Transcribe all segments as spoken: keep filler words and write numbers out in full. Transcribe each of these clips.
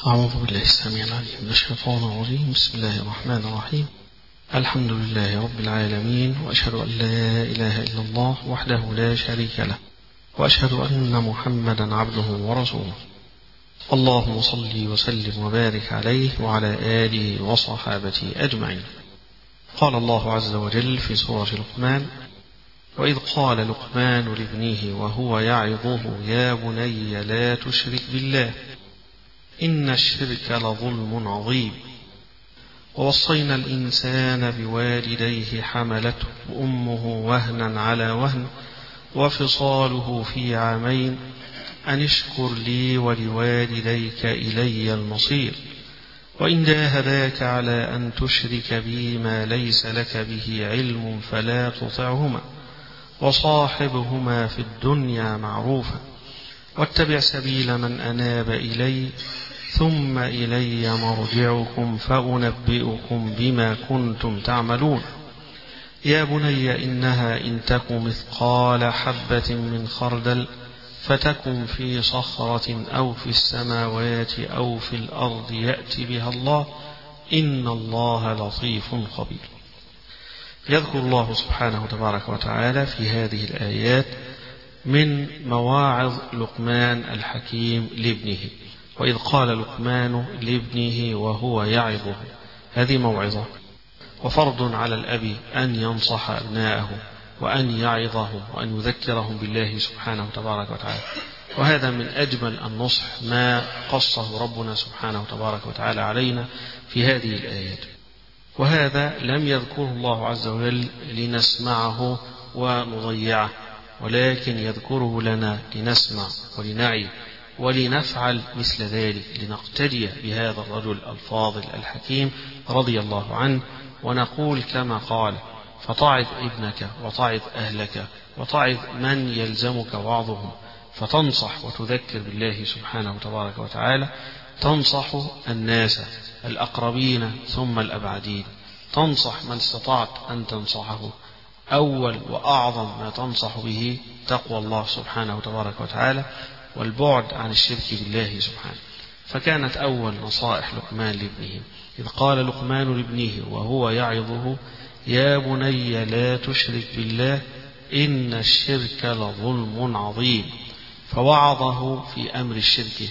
أعوذ بالله السميع العليم من الشيطان الرجيم. بسم الله الرحمن الرحيم. الحمد لله رب العالمين، وأشهد أن لا إله إلا الله وحده لا شريك له، وأشهد أن محمدا عبده ورسوله. اللهم صل وسلم وبارك عليه وعلى آله وصحابته أجمعين. قال الله عز وجل في سورة لقمان: وإذ قال لقمان لابنه وهو يعظه يا بني لا تشرك بالله إن الشرك لظلم عظيم. ووصينا الإنسان بوالديه حملته أمه وهنا على وهن وفصاله في عامين أن اشكر لي ولوالديك إلي المصير وإن جاهداك على أن تشرك بي ما ليس لك به علم فلا تطعهما وصاحبهما في الدنيا معروفا واتبع سبيل من أناب إلي ثم إلي مرجعكم فأنبئكم بما كنتم تعملون. يا بني إنها إن تك مثقال حبة من خردل فتكن في صخرة أو في السماوات أو في الأرض يأت بها الله إن الله لطيف خبير. يذكر الله سبحانه تبارك وتعالى في هذه الآيات من مواعظ لقمان الحكيم لابنه. وإذ قال لقمان لابنه وهو يعظه، هذه موعظة، وفرض على الأب أن ينصح أبناءه وأن يعظهم وأن يذكرهم بالله سبحانه تبارك وتعالى. وهذا من أجمل النصح ما قصه ربنا سبحانه تبارك وتعالى علينا في هذه الآيات. وهذا لم يذكره الله عز وجل لنسمعه ونضيعه، ولكن يذكره لنا لنسمع ولنعي ولنفعل مثل ذلك، لنقتدي بهذا الرجل الفاضل الحكيم رضي الله عنه، ونقول كما قال: فطعظ ابنك وطعظ أهلك وطعظ من يلزمك وعظهم، فتنصح وتذكر بالله سبحانه تبارك وتعالى، تنصح الناس الأقربين ثم الأبعدين، تنصح من استطعت أن تنصحه. أول وأعظم ما تنصح به تقوى الله سبحانه تبارك وتعالى والبعد عن الشرك بالله سبحانه. فكانت أول نصائح لقمان لابنه إذ قال لقمان لابنه وهو يعظه يا بني لا تشرك بالله إن الشرك لظلم عظيم، فوعظه في أمر الشرك.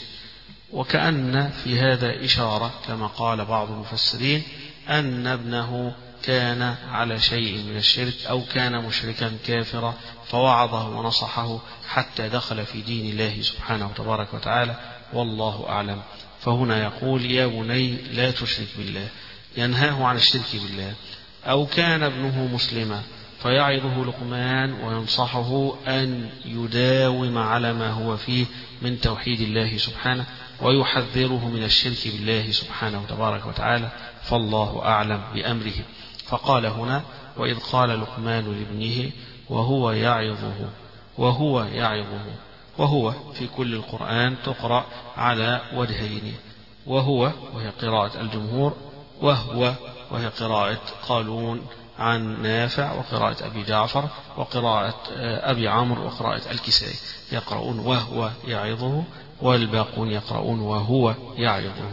وكأن في هذا إشارة كما قال بعض المفسرين أن ابنه كان على شيء من الشرك أو كان مشركا كافرا، فوعظه ونصحه حتى دخل في دين الله سبحانه تبارك وتعالى، والله أعلم. فهنا يقول يا بني لا تشرك بالله، ينهاه عن الشرك بالله. أو كان ابنه مسلما فيعظه لقمان وينصحه أن يداوم على ما هو فيه من توحيد الله سبحانه ويحذره من الشرك بالله سبحانه تبارك وتعالى، فالله أعلم بأمره. فقال هنا وإذ قال لقمان لابنه وهو يعظه، وهو يعظه، وهو في كل القرآن تقرأ على وجهين، وهو وهي قراءة الجمهور، وهو وهي قراءة قالون عن نافع وقراءة أبي جعفر وقراءة أبي عمرو وقراءة الكسائي، يقرؤون وهو يعظه، والباقون يقرؤون وهو يعظه.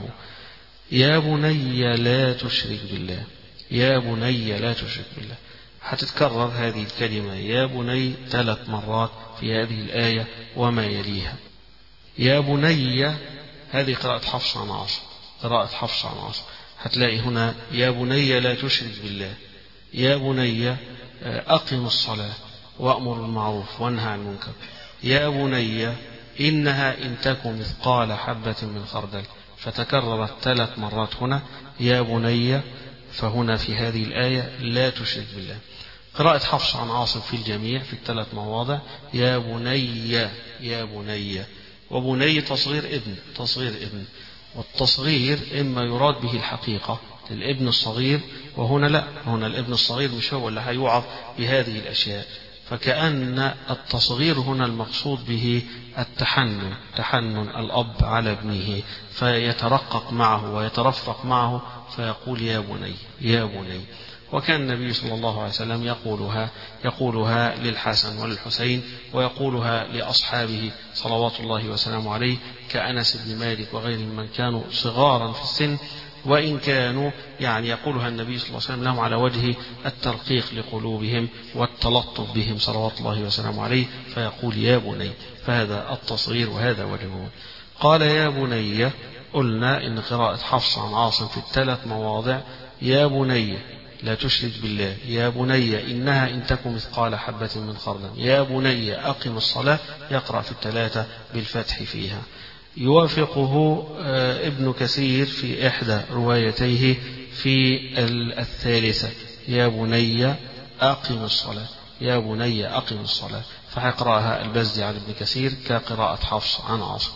يا بني لا تشرك بالله، يا بني لا تشرك بالله. هتتكرر هذه الكلمة يا بني ثلاث مرات في هذه الآية وما يليها. يا بني هذه قراءة حفص عن عاصم، قراءة حفص عن عاصم. هتلاقي هنا يا بني لا تشرك بالله، يا بني أقم الصلاة وأمر بالمعروف وانهى عن المنكر، يا بني إنها إن تكن مثقال حبة من خردل، فتكررت ثلاث مرات هنا يا بني. فهنا في هذه الآية لا تشرك بالله. قراءة حفص عن عاصم في الجميع في الثلاث مواضع يا بني يا بني. وبني تصغير ابن، تصغير ابن، والتصغير إما يراد به الحقيقة للابن الصغير، وهنا لا، هنا الابن الصغير مش هو اللي هيوعظ بهذه الأشياء. فكأن التصغير هنا المقصود به التحنن، تحنن الأب على ابنه، فيترقق معه ويترفق معه فيقول يا بني يا بني. وكان النبي صلى الله عليه وسلم يقولها يقولها للحسن وللحسين، ويقولها لأصحابه صلوات الله وسلامه عليه كأنس بن مالك وغيرهم من كانوا صغارا في السن، وإن كانوا يعني يقولها النبي صلى الله عليه وسلم لهم على وجه الترقيق لقلوبهم والتلطف بهم صلوات الله وسلامه عليه، فيقول يا بني، فهذا التصغير وهذا وجهه. قال يا بني، قلنا إن قراءة حفص عن عاصم في الثلاث مواضع يا بني لا تشرك بالله، يا بني إنها إن تكن مثقال حبة من خردل، يا بني أقم الصلاة، يقرأ في الثلاثة بالفتح فيها. يوافقه ابن كثير في إحدى روايتيه في الثالثة يا بني أقم الصلاة، يا بني أقم الصلاة، فحقرأها البزي عن ابن كثير كقراءة حفص عن عاصم.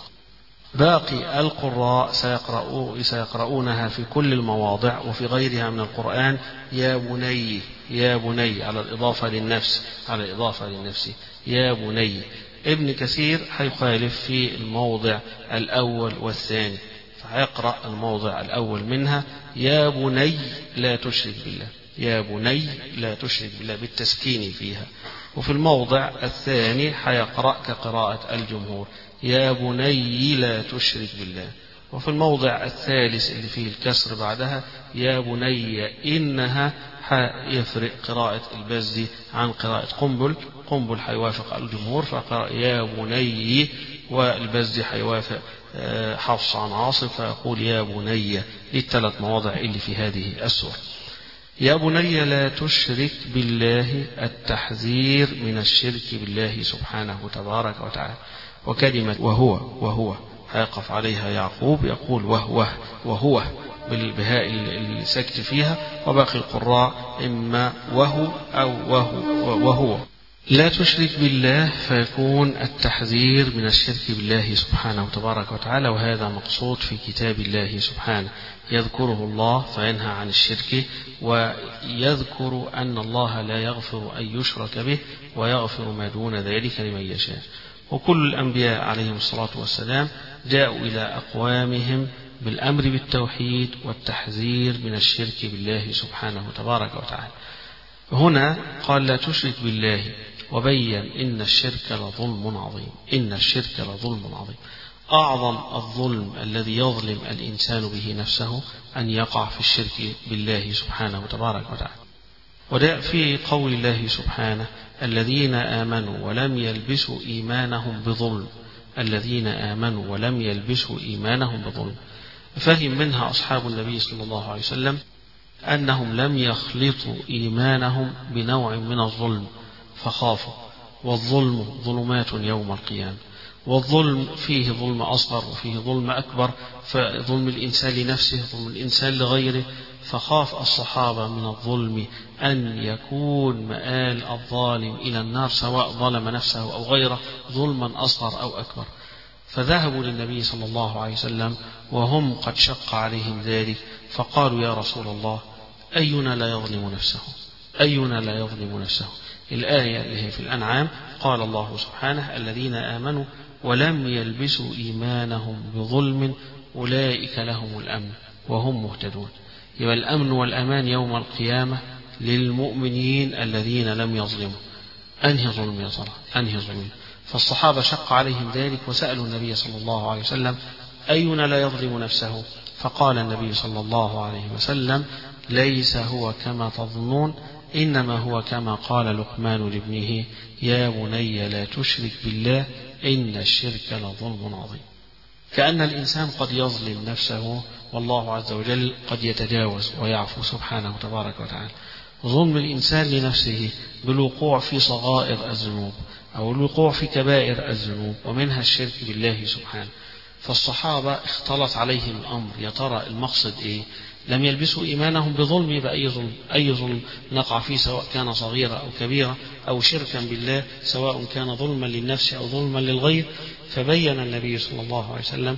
باقي القراء سيقرؤوا سيقرؤونها في كل المواضع وفي غيرها من القرآن يا بني، يا بني على الإضافة للنفس، على الإضافة للنفس يا بني. ابن كثير هيخالف في الموضع الأول والثاني، فهيقرأ الموضع الأول منها يا بني لا تشرك بالله، يا بني لا تشرك بالله بالتسكين فيها. وفي الموضع الثاني هيقرأ كقراءة الجمهور يا بني لا تشرك بالله. وفي الموضع الثالث اللي فيه الكسر بعدها يا بني إنها يفرق قراءة البزي عن قراءة قنبل، قنبل حيوافق الجمهور فقرأ يا بني، والبزي حيوافق حفص عن عاصم فيقول يا بني للثلاث مواضع اللي في هذه السورة. يا بني لا تشرك بالله، التحذير من الشرك بالله سبحانه تبارك وتعالى. وكلمة وهو وهو هيقف عليها يعقوب يقول وهو وهو بالبهاء السكت فيها، وباقي القراء إما وهو أو وهو وهو. لا تشرك بالله فيكون التحذير من الشرك بالله سبحانه تبارك وتعالى، وهذا مقصود في كتاب الله سبحانه، يذكره الله فينهى عن الشرك، ويذكر أن الله لا يغفر أن يشرك به ويغفر ما دون ذلك لمن يشاء. وكل الأنبياء عليهم الصلاة والسلام جاءوا إلى أقوامهم بالأمر بالتوحيد والتحذير من الشرك بالله سبحانه تبارك وتعالى. هنا قال لا تشرك بالله، وبين إن الشرك لظلم عظيم، إن الشرك لظلم عظيم. أعظم الظلم الذي يظلم الإنسان به نفسه أن يقع في الشرك بالله سبحانه تبارك وتعالى. وده في قول الله سبحانه الذين آمنوا ولم يلبسوا إيمانهم بظلم، الذين آمنوا ولم يلبسوا إيمانهم بظلم. فهم منها أصحاب النبي صلى الله عليه وسلم أنهم لم يخلطوا إيمانهم بنوع من الظلم فخافوا، والظلم ظلمات يوم القيامة، والظلم فيه ظلم أصغر وفيه ظلم أكبر، فظلم الإنسان لنفسه ظلم الإنسان لغيره، فخاف الصحابة من الظلم أن يكون مآل الظالم إلى النار سواء ظلم نفسه أو غيره ظلما أصغر أو أكبر، فذهبوا للنبي صلى الله عليه وسلم وهم قد شق عليهم ذلك، فقالوا يا رسول الله أينا لا يظلم نفسه، أينا لا يظلم نفسه. الآية اللي هي في الأنعام قال الله سبحانه الذين آمنوا ولم يلبسوا إيمانهم بظلم أولئك لهم الأمن وهم مهتدون. يبقى الأمن والأمان يوم القيامة للمؤمنين الذين لم يظلموا. أنهي ظلم يا ترى؟ أنهي ظلم؟ فالصحابة شق عليهم ذلك وسألوا النبي صلى الله عليه وسلم أينا لا يظلم نفسه؟ فقال النبي صلى الله عليه وسلم ليس هو كما تظنون، إنما هو كما قال لقمان لابنه يا بني لا تشرك بالله إن الشرك لظلم عظيم. كأن الإنسان قد يظلم نفسه والله عز وجل قد يتجاوز ويعفو سبحانه تبارك وتعالى. ظلم الإنسان لنفسه بالوقوع في صغائر الذنوب أو الوقوع في كبائر الذنوب ومنها الشرك بالله سبحانه. فالصحابة اختلط عليهم الأمر، يا ترى المقصد إيه؟ لم يلبسوا إيمانهم بظلم، يبقى أي ظلم أي ظلم نقع فيه سواء كان صغيرة أو كبيرة أو شركا بالله، سواء كان ظلما للنفس أو ظلما للغير. فبين النبي صلى الله عليه وسلم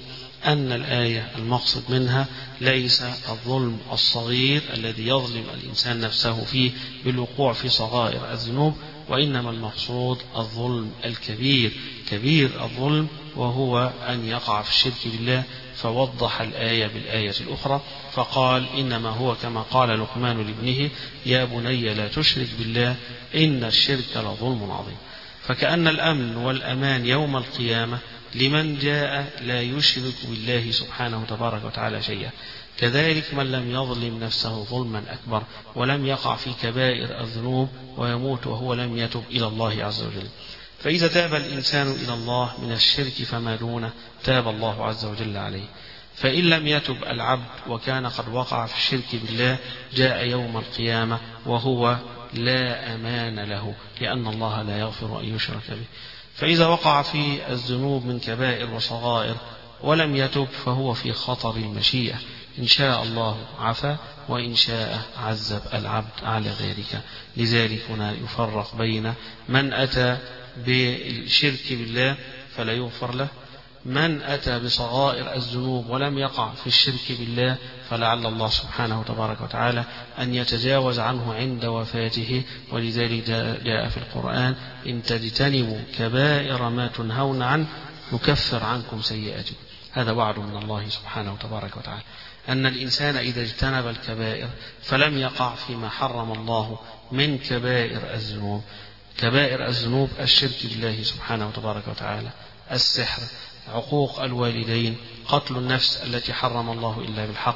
أن الآية المقصد منها ليس الظلم الصغير الذي يظلم الإنسان نفسه فيه بالوقوع في صغائر الذنوب، وإنما المقصود الظلم الكبير، كبير الظلم، وهو أن يقع في الشرك بالله. فوضح الآية بالآية الأخرى فقال إنما هو كما قال لقمان لابنه يا بني لا تشرك بالله إن الشرك لظلم عظيم. فكأن الأمن والأمان يوم القيامة لمن جاء لا يشرك بالله سبحانه تبارك وتعالى شيئا. كذلك من لم يظلم نفسه ظلما أكبر ولم يقع في كبائر الذنوب ويموت وهو لم يتب إلى الله عز وجل. فإذا تاب الإنسان إلى الله من الشرك فما دونه تاب الله عز وجل عليه. فإن لم يتب العبد وكان قد وقع في الشرك بالله جاء يوم القيامة وهو لا أمان له، لأن الله لا يغفر أن يشرك به. فإذا وقع في الذنوب من كبائر وصغائر ولم يتب فهو في خطر المشيئة، إن شاء الله عفا وإن شاء عذب العبد على ذلك. لذلك هنا يفرق بين من أتى بالشرك بالله فلا يغفر له، من أتى بصغائر الذنوب ولم يقع في الشرك بالله فلعل الله سبحانه تبارك وتعالى أن يتجاوز عنه عند وفاته. ولذلك جاء في القرآن إن تجتنبوا كبائر ما تنهون عنه نكفر عنكم سيئاتكم. هذا وعد من الله سبحانه تبارك وتعالى أن الإنسان إذا اجتنب الكبائر فلم يقع فيما حرم الله من كبائر الذنوب. كبائر الذنوب الشرك بالله سبحانه تبارك وتعالى، السحر، عقوق الوالدين، قتل النفس التي حرم الله إلا بالحق،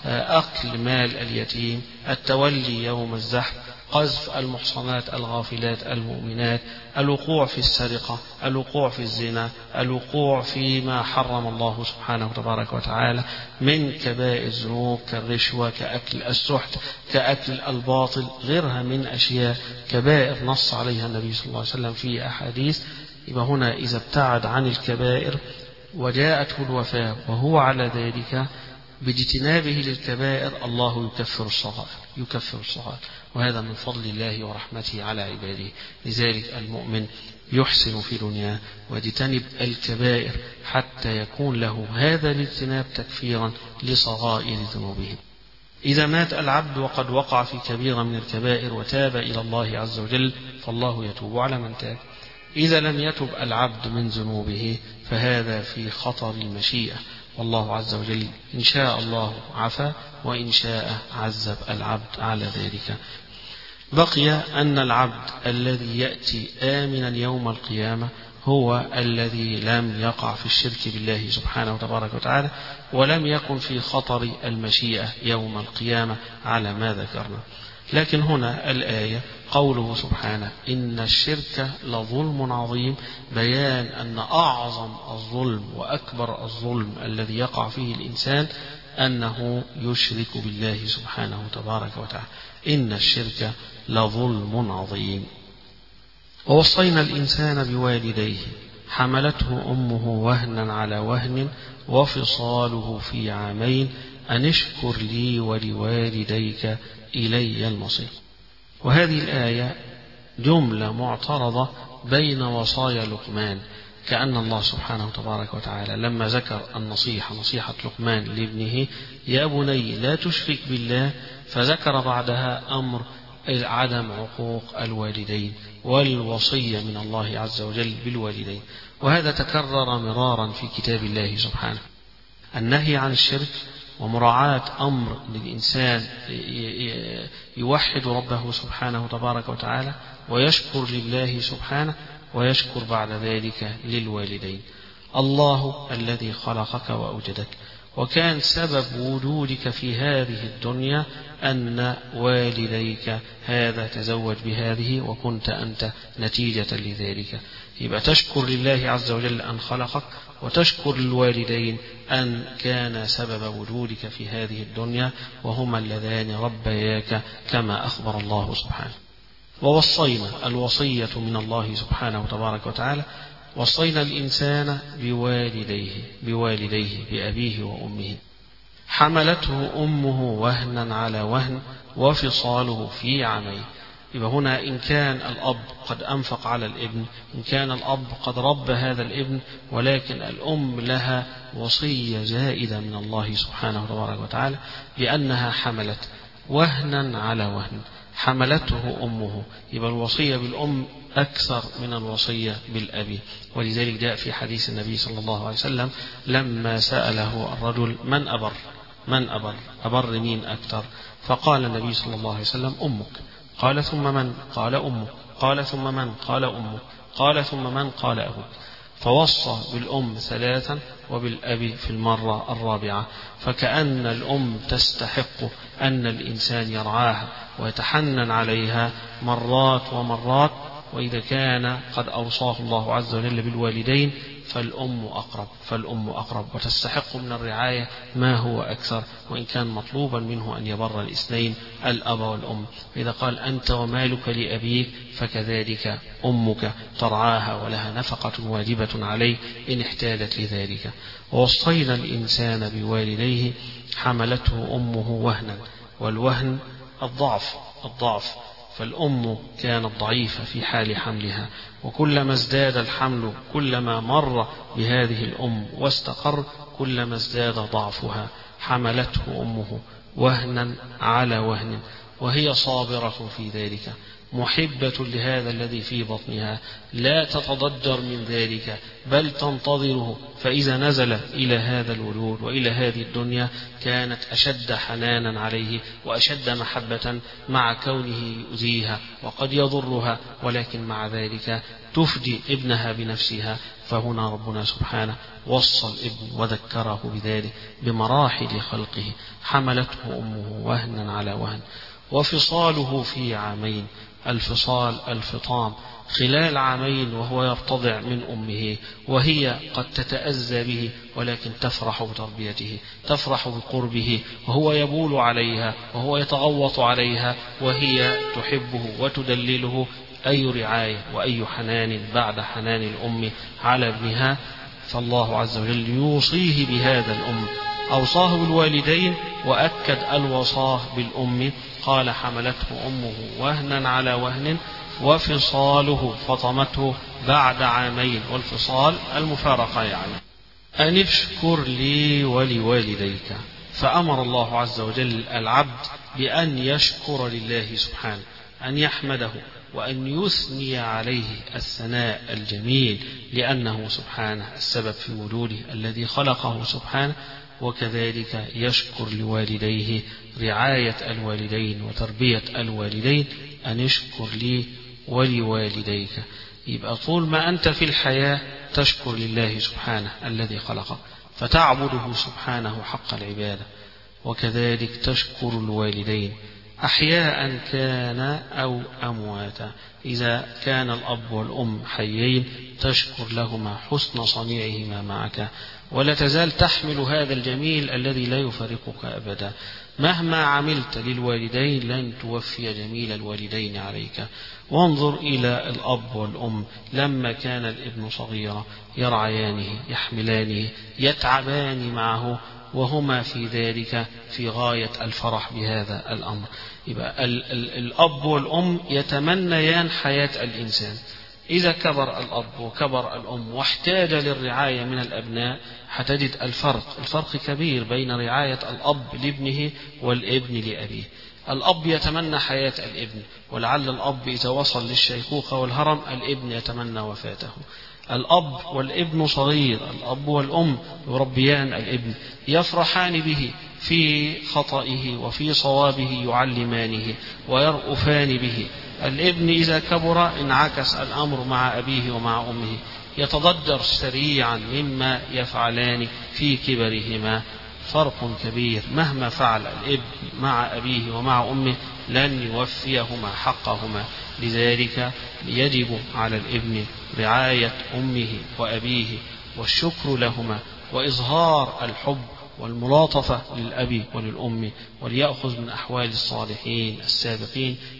أكل مال اليتيم، التولي يوم الزحف، قذف المحصنات الغافلات المؤمنات، الوقوع في السرقة، الوقوع في الزنا، الوقوع فيما حرم الله سبحانه تبارك وتعالى من كبائر الذنوب كالرشوة، كأكل السحت، كأكل الباطل، غيرها من أشياء كبائر نص عليها النبي صلى الله عليه وسلم في أحاديث. يبقى هنا إذا ابتعد عن الكبائر وجاءته الوفاة وهو على ذلك باجتنابه للكبائر الله يكفر الصغائر، يكفر الصغائر، وهذا من فضل الله ورحمته على عباده. لذلك المؤمن يحسن في دنياه ويجتنب الكبائر حتى يكون له هذا الاجتناب تكفيرا لصغائر ذنوبه. إذا مات العبد وقد وقع في كبيرة من الكبائر وتاب إلى الله عز وجل فالله يتوب على من تاب. إذا لم يتب العبد من ذنوبه فهذا في خطر المشيئة، والله عز وجل إن شاء الله عفا وإن شاء عذب العبد على ذلك. بقي أن العبد الذي يأتي آمنا يوم القيامة هو الذي لم يقع في الشرك بالله سبحانه وتبارك وتعالى ولم يكن في خطر المشيئة يوم القيامة على ما ذكرنا. لكن هنا الآية قوله سبحانه إن الشرك لظلم عظيم، بيان أن أعظم الظلم وأكبر الظلم الذي يقع فيه الإنسان أنه يشرك بالله سبحانه تبارك وتعالى. إن الشرك لظلم عظيم. ووصينا الإنسان بوالديه حملته أمه وهنا على وهن وفصاله في عامين أن اشكر لي ولوالديك إلي المصير. وهذه الآية جملة معترضة بين وصايا لقمان، كأن الله سبحانه تبارك وتعالى لما ذكر النصيحة نصيحة لقمان لابنه يا بني لا تشرك بالله فذكر بعدها أمر عدم عقوق الوالدين والوصية من الله عز وجل بالوالدين. وهذا تكرر مرارا في كتاب الله سبحانه، النهي عن الشرك ومراعاة أمر للإنسان يوحد ربه سبحانه تبارك وتعالى ويشكر لله سبحانه ويشكر بعد ذلك للوالدين. الله الذي خلقك وأوجدك وكان سبب وجودك في هذه الدنيا أن والديك هذا تزوج بهذه وكنت أنت نتيجة لذلك. يبقى تشكر لله عز وجل أن خلقك وتشكر للوالدين أن كان سبب وجودك في هذه الدنيا وهما اللذان ربياك كما أخبر الله سبحانه. ووصينا الوصية من الله سبحانه تبارك وتعالى وصينا الإنسان بوالديه بوالديه بأبيه وأمه. حملته أمه وهنا على وهن وفصاله في عامين. يبقى هنا إن كان الأب قد أنفق على الابن، إن كان الأب قد ربى هذا الابن، ولكن الأم لها وصية زائدة من الله سبحانه وتعالى بأنها حملت وهنا على وهن، حملته أمه. يبقى الوصية بالأم أكثر من الوصية بالأب. ولذلك جاء في حديث النبي صلى الله عليه وسلم لما سأله الرجل من أبر من أبر أبر مين أكثر؟ فقال النبي صلى الله عليه وسلم أمك. قال ثم من؟ قال أمك. قال ثم من؟ قال أمك. قال ثم من؟ قال أبوك. فوصى بالأم ثلاثا وبالأب في المرة الرابعة. فكأن الأم تستحق أن الإنسان يرعاها ويتحنن عليها مرات ومرات. وإذا كان قد أوصاه الله عز وجل بالوالدين فالأم أقرب فالأم أقرب وتستحق من الرعاية ما هو أكثر، وإن كان مطلوبا منه أن يبر الاثنين الأب والأم. إذا قال أنت ومالك لأبيك فكذلك أمك ترعاها ولها نفقة واجبة عليه إن احتاجت لذلك. ووصينا الإنسان بوالديه حملته أمه وهنا، والوهن الضعف الضعف فالأم كانت ضعيفة في حال حملها، وكلما ازداد الحمل كلما مر بهذه الأم واستقر كلما ازداد ضعفها. حملته أمه وهنا على وهن وهي صابرة في ذلك، محبة لهذا الذي في بطنها، لا تتضجر من ذلك بل تنتظره. فإذا نزل إلى هذا الوجود وإلى هذه الدنيا كانت أشد حنانا عليه وأشد محبة، مع كونه يؤذيها وقد يضرها، ولكن مع ذلك تفدي ابنها بنفسها. فهنا ربنا سبحانه وصى الابن وذكره بذلك بمراحل خلقه. حملته أمه وهنا على وهن وفصاله في عامين. الفصال الفطام خلال عامين وهو يرتضع من أمه، وهي قد تتأذى به ولكن تفرح بتربيته، تفرح بقربه، وهو يبول عليها وهو يتغوط عليها وهي تحبه وتدلله. أي رعاية وأي حنان بعد حنان الأم على ابنها. فالله عز وجل يوصيه بهذا الأم، أوصاه بالوالدين وأكد الوصاه بالأم. قال حملته أمه وهنا على وهن وفصاله فطمته بعد عامين. والفصال المفارقة يعني. أن اشكر لي ولوالديك. فأمر الله عز وجل العبد بأن يشكر لله سبحانه، أن يحمده وأن يثني عليه الثناء الجميل، لأنه سبحانه السبب في وجوده الذي خلقه سبحانه. وكذلك يشكر لوالديه رعاية الوالدين وتربية الوالدين. أن اشكر لي ولوالديك. يبقى طول ما أنت في الحياة تشكر لله سبحانه الذي خلقك فتعبده سبحانه حق العبادة، وكذلك تشكر الوالدين أحياء كان أو أمواتا. إذا كان الأب والأم حيين تشكر لهما حسن صنيعهما معك، ولا تزال تحمل هذا الجميل الذي لا يفارقك أبدا. مهما عملت للوالدين لن توفي جميل الوالدين عليك. وانظر إلى الأب والأم لما كان الابن صغيرا يرعيانه يحملانه يتعبان معه، وهما في ذلك في غاية الفرح بهذا الأمر. يبقى ال ال الأب والأم يتمنيان حياة الإنسان. إذا كبر الأب وكبر الأم واحتاج للرعاية من الأبناء هتجد الفرق الفرق كبير بين رعاية الأب لابنه والابن لأبيه. الأب يتمنى حياة الابن، ولعل الأب إذا وصل للشيخوخة والهرم الابن يتمنى وفاته. الأب والابن صغير، الأب والأم يربيان الابن، يفرحان به في خطئه وفي صوابه، يعلمانه ويرأفان به. الابن إذا كبر انعكس الأمر مع أبيه ومع أمه، يتضجر سريعا مما يفعلان في كبرهما. فرق كبير. مهما فعل الابن مع أبيه ومع أمه لن يوفيهما حقهما. لذلك يجب على الابن رعاية أمه وأبيه والشكر لهما وإظهار الحب والملاطفة للأب وللأم، وليأخذ من أحوال الصالحين السابقين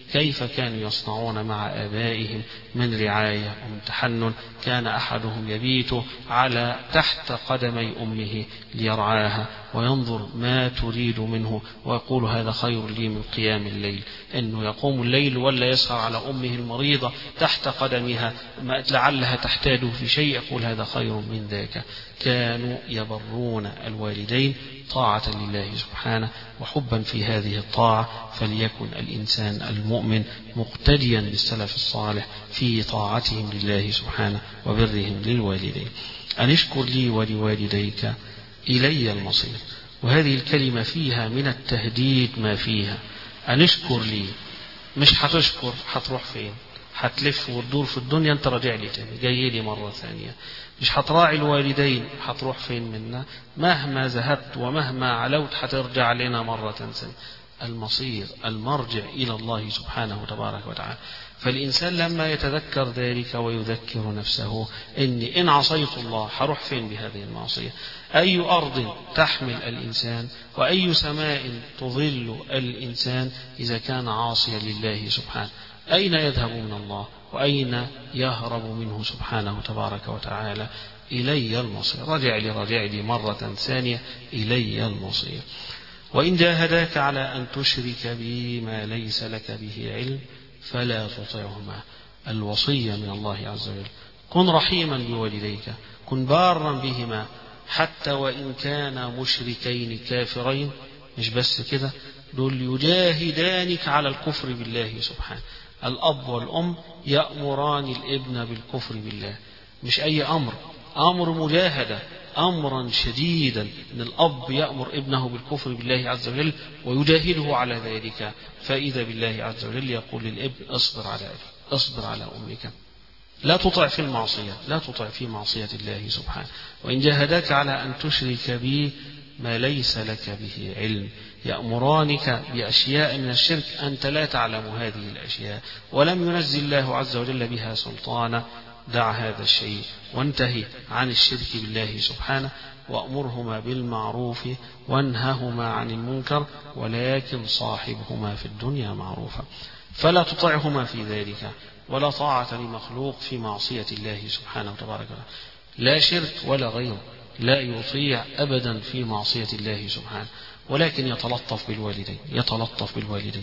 كيف كانوا يصنعون مع آبائهم من رعاية ومن تحنن. كان أحدهم يبيت على تحت قدمي أمه ليرعاها وينظر ما تريد منه ويقول هذا خير لي من قيام الليل، أنه يقوم الليل ولا يسهر على أمه المريضة تحت قدمها لعلها تحتاج في شيء، يقول هذا خير من ذاك. كانوا يبرون الوالدين طاعة لله سبحانه وحبا في هذه الطاعة. فليكن الإنسان المؤمن مقتديا بالسلف الصالح في طاعتهم لله سبحانه وبرهم للوالدين. أن اشكر لي ولوالديك إلي المصير. وهذه الكلمة فيها من التهديد ما فيها. أن اشكر لي، مش هتشكر هتروح فين؟ هتلف وتدور في الدنيا، انت راجع لي تاني، جاي لي مرة ثانية. مش هتراعي الوالدين، هتروح فين منا؟ مهما ذهبت ومهما علوت هترجع لنا مرة ثانية. المصير المرجع إلى الله سبحانه وتبارك وتعالى. فالإنسان لما يتذكر ذلك ويذكر نفسه إني إن عصيت الله هروح فين بهذه المعصية؟ أي أرض تحمل الإنسان وأي سماء تظل الإنسان إذا كان عاصيا لله سبحانه؟ أين يذهب من الله وأين يهرب منه سبحانه تبارك وتعالى؟ إلي المصير. رجع لي رجع لي مرة ثانية، إلي المصير. وإن جاهداك على أن تشرك بي ما ليس لك به علم فلا تطعهما. الوصية من الله عز وجل. كن رحيما بوالديك، كن بارا بهما حتى وإن كانا مشركين كافرين. مش بس كده، دول يجاهدانك على الكفر بالله سبحانه. الأب والأم يأمران الابن بالكفر بالله، مش أي أمر، أمر مجاهدة، أمرا شديدا. أن الأب يأمر ابنه بالكفر بالله عز وجل ويجاهده على ذلك. فإذا بالله عز وجل يقول للابن اصبر على أبي، اصبر على أمك، لا تطع في المعصية، لا تطع في معصية الله سبحانه. وإن جاهداك على أن تشرك بي ما ليس لك به علم. يأمرانك بأشياء من الشرك أنت لا تعلم هذه الأشياء ولم ينزل الله عز وجل بها سلطانا. دع هذا الشيء وانتهي عن الشرك بالله سبحانه، وأمرهما بالمعروف وانههما عن المنكر، ولكن صاحبهما في الدنيا معروفا. فلا تطعهما في ذلك، ولا طاعة لمخلوق في معصية الله سبحانه وتبارك وتعالى، لا شرك ولا غيره، لا يطيع أبدا في معصية الله سبحانه، ولكن يتلطف بالوالدين، يتلطف بالوالدين.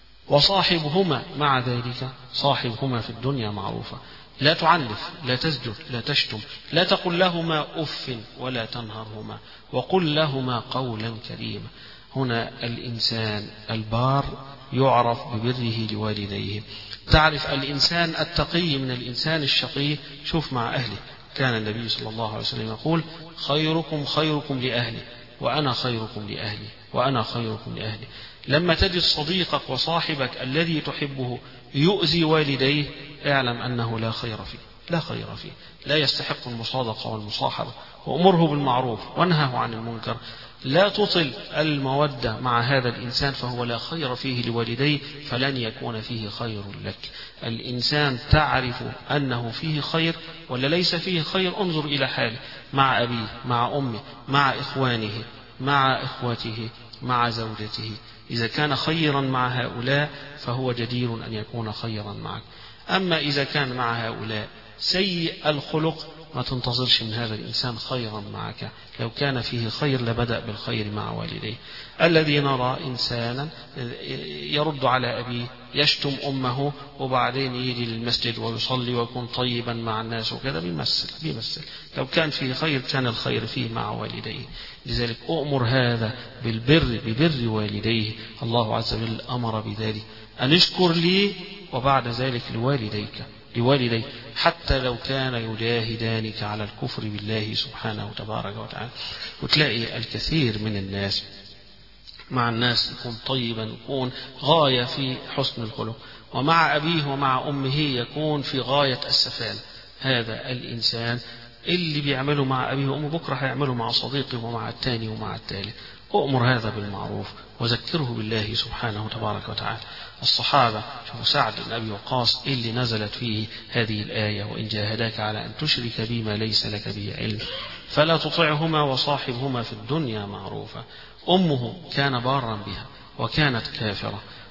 وصاحبهما مع ذلك، صاحبهما في الدنيا معروفا. لا تعنف، لا تزجر، لا تشتم، لا تقل لهما أف ولا تنهرهما، وقل لهما قولا كريما. هنا الإنسان البار يعرف ببره لوالديه. تعرف الإنسان التقي من الإنسان الشقي. شوف مع أهله، كان النبي صلى الله عليه وسلم يقول خيركم خيركم لأهلي وأنا خيركم لأهلي وأنا خيركم لأهلي. لما تجد صديقك وصاحبك الذي تحبه يؤذي والديه، اعلم أنه لا خير فيه، لا خير فيه، لا يستحق المصادقة والمصاحبة. وأمره بالمعروف وانهه عن المنكر. لا تطل المودة مع هذا الإنسان، فهو لا خير فيه لوالديه، فلن يكون فيه خير لك. الإنسان تعرف أنه فيه خير ولا ليس فيه خير، انظر إلى حاله مع أبيه، مع أمه، مع إخوانه، مع إخوته، مع زوجته. إذا كان خيرا مع هؤلاء فهو جدير أن يكون خيرا معك. أما إذا كان مع هؤلاء سيء الخلق، ما تنتظرش من هذا الإنسان خيرا معك. لو كان فيه خير لبدأ بالخير مع والديه. الذي نرى إنسانا يرد على أبيه، يشتم أمه، وبعدين يجي للمسجد ويصلي ويكون طيبا مع الناس وكذا، بيمثل بيمثل. لو كان فيه خير كان الخير فيه مع والديه. لذلك أؤمر هذا بالبر، ببر والديه. الله عز وجل أمر بذلك، أن اشكر لي وبعد ذلك لوالديك لوالدي حتى لو كان يجاهدانك على الكفر بالله سبحانه وتبارك وتعالى. وتلاقي الكثير من الناس مع الناس يكون طيبا، يكون غاية في حسن الخلق، ومع أبيه ومع أمه يكون في غاية السفالة. هذا الإنسان اللي بيعمله مع أبيه وأمه بكرة هيعمله مع صديقه ومع الثاني ومع الثالث. أؤمر هذا بالمعروف وذكره بالله سبحانه وتبارك وتعالى. الصحابة، شوفوا سعد بن أبي وقاص اللي نزلت فيه هذه الآية وإن جاهداك على أن تشرك بي ما ليس لك به علم فلا تطعهما وصاحبهما في الدنيا معروفا. أمه كان بارا بها وكانت كافرة،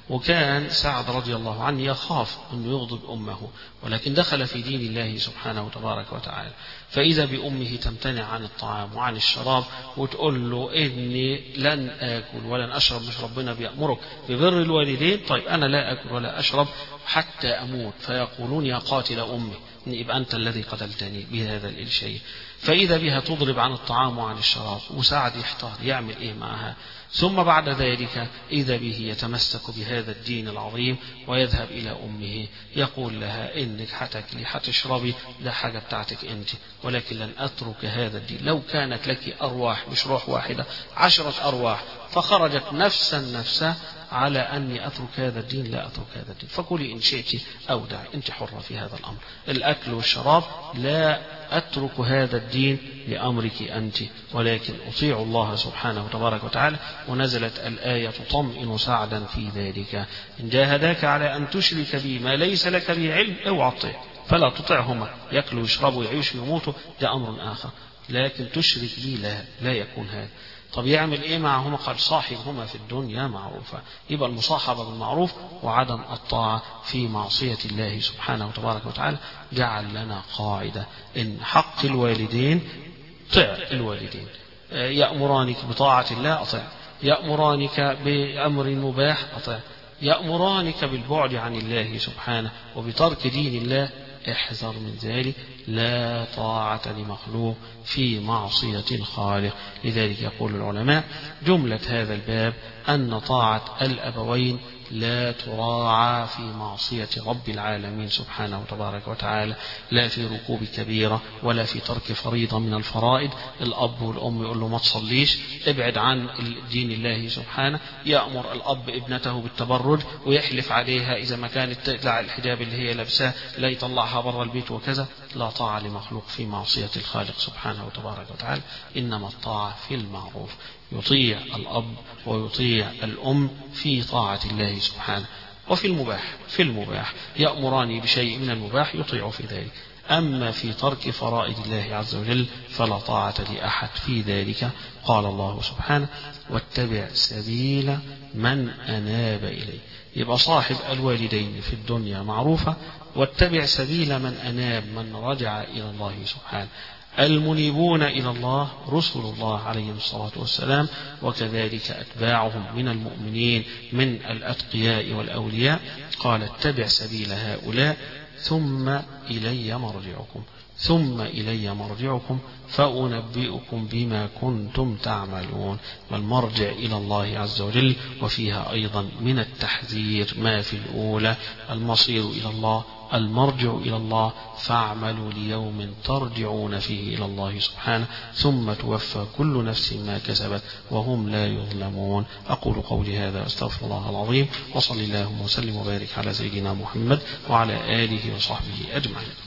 وكان سعد رضي الله عنه يخاف أن يغضب أمه، ولكن دخل في دين الله سبحانه تبارك وتعالى، فإذا بأمه تمتنع عن الطعام وعن الشراب وتقول له إني لن آكل ولن أشرب، مش ربنا بيأمرك ببر الوالدين؟ طيب أنا لا آكل ولا أشرب حتى أموت، فيقولون يا قاتل أمي، يبقى أنت الذي قتلتني بهذا الشيء. فإذا بها تضرب عن الطعام وعن الشراب، وسعد يحتار يعمل إيه معها. ثم بعد ذلك إذا به يتمسك بهذا الدين العظيم ويذهب إلى أمه يقول لها إنك حتاكلي حتشربي، ده حاجة بتاعتك أنت، ولكن لن أترك هذا الدين. لو كانت لك أرواح، مش روح واحدة، عشرة أرواح، فخرجت نفسا نفسا على أني أترك هذا الدين، لا أترك هذا الدين، فكلي إن شئت أو دعي، أنت حرة في هذا الأمر. الأكل والشراب لا أترك هذا الدين لأمرك أنت، ولكن أطيع الله سبحانه وتبارك وتعالى. ونزلت الآية تطمئن سعدا في ذلك: إن جاهداك على أن تشرك بي ما ليس لك به علم اوعى تطيع، فلا تطعهما، يأكلوا ويشربوا ويعيشوا ويموتوا ده أمر آخر، لكن تشرك بي لا لا يكون هذا. طب يعمل ايه معهما؟ قال صاحبهما في الدنيا معروفا. يبقى المصاحبة بالمعروف وعدم الطاعة في معصية الله سبحانه وتبارك وتعالى. جعل لنا قاعدة: إن حق الوالدين طع الوالدين، يأمرانك بطاعة الله أطع، يأمرانك بأمر مباح أطع، يأمرانك بالبعد عن الله سبحانه وبترك دين الله احذر من ذلك. لا طاعة لمخلوق في معصية الخالق. لذلك يقول العلماء جملة هذا الباب أن طاعة الأبوين لا تراعى في معصية رب العالمين سبحانه وتبارك وتعالى، لا في ركوب كبيرة ولا في ترك فريضة من الفرائض. الأب والأم يقول له ما تصليش، ابعد عن دين الله سبحانه. يأمر الأب ابنته بالتبرج ويحلف عليها إذا ما كانت تقلع الحجاب اللي هي لابساه لا يطلعها برا البيت وكذا. لا طاعة لمخلوق في معصية الخالق سبحانه وتبارك وتعالى، إنما الطاعة في المعروف. يطيع الأب ويطيع الأم في طاعة الله سبحانه. وفي المباح في المباح يأمران بشيء من المباح يطيع في ذلك. أما في ترك فرائض الله عز وجل فلا طاعة لأحد في ذلك. قال الله سبحانه: واتبع سبيل من أناب إليه. يبقى صاحب الوالدين في الدنيا معروفة، واتبع سبيل من أناب، من رجع إلى الله سبحانه. المنيبون إلى الله رسل الله عليهم الصلاة والسلام، وكذلك أتباعهم من المؤمنين من الأتقياء والأولياء. قال: اتبع سبيل هؤلاء ثم إلي مرجعكم ثم إلي مرجعكم فأنبئكم بما كنتم تعملون. والمرجع إلى الله عز وجل. وفيها أيضا من التحذير ما في الأولى: المصير إلى الله، المرجع إلى الله، فاعملوا ليوم ترجعون فيه إلى الله سبحانه ثم توفى كل نفس ما كسبت وهم لا يظلمون. أقول قولي هذا أستغفر الله العظيم، وصلى الله وسلم وبارك على سيدنا محمد وعلى آله وصحبه أجمعين.